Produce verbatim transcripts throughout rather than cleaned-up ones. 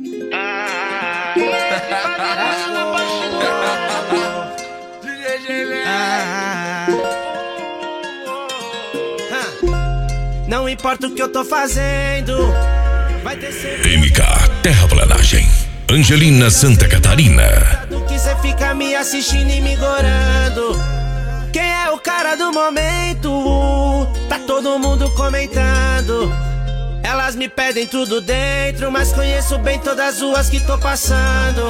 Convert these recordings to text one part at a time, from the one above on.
Não importa o que eu tô fazendo, vai ter sempre M K Terraplanagem, Angelina, Santa Catarina. do que cê fica me assistindo e me gorando. Quem é o cara do momento? Tá todo mundo comentando. Elas me pedem tudo dentro, mas conheço bem todas as ruas que tô passando.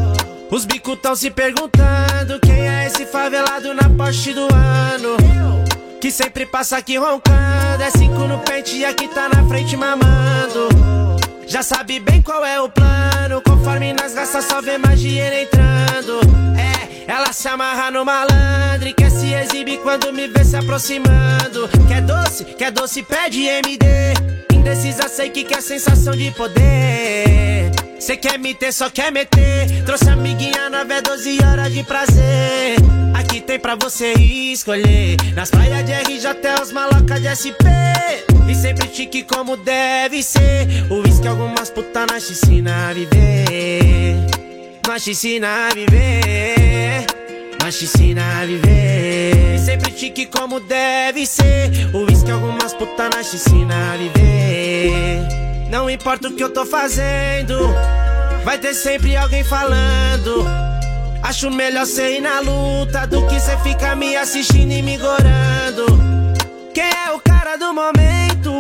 Os bicos tão se perguntando quem é esse favelado na Porsche do ano, que sempre passa aqui roncando. É cinco no pente e aqui tá na frente mamando. Já sabe bem qual é o plano, conforme nas raças só vê mais dinheiro entrando. É, ela se amarra no malandro e quer se exibir quando me vê se aproximando. Quer doce, quer doce, pede M D. Indecisa, sei que quer sensação de poder. Cê quer me ter, só quer meter. Trouxe amiguinha nove é doze horas de prazer. Aqui tem pra você escolher. Nas praias de R J até os malocas de S P. E sempre chique como deve ser. O uísque algumas putas na piscina a viver. Na piscina a viver. Na piscina a viver. E sempre chique como deve ser. O uísque algumas putas na piscina a viver. Não importa o que eu tô fazendo, vai ter sempre alguém falando. Acho melhor cê ir na luta do que cê fica me assistindo e me gorando. Quem é o cara do momento?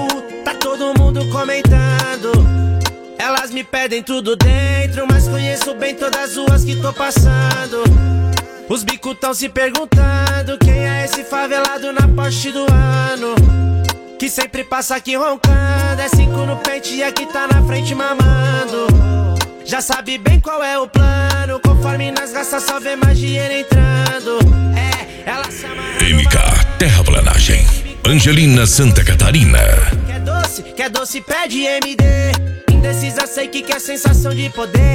Tá todo mundo comentando. Elas me pedem tudo dentro, mas conheço bem todas as ruas que tô passando. Os bicos tão se perguntando quem é esse favelado na Porsche do ano, que sempre passa aqui roncando. É cinco no pente e aqui tá na frente mamando. Já sabe bem qual é o plano, conforme nas raças só vê mais dinheiro entrando. É, ela se amarra M K Terraplanagem, Angelina, Santa Catarina. Quer doce, quer doce, pede M D. Indecisa, sei que quer sensação de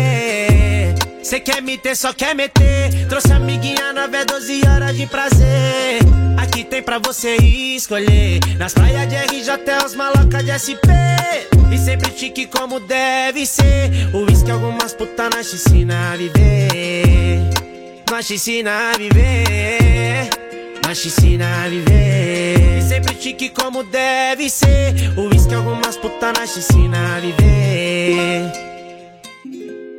poder. Cê quer me ter, só quer meter. Trouxe amiguinha nove é doze horas de prazer. Aqui tem pra você escolher. Nas praias de R J até os malocas de S P. E sempre chique como deve ser. O uísque algumas putas na piscina a viver. Na piscina a viver. Na piscina a viver. E sempre chique como deve ser. O uísque algumas putas na piscina a viver.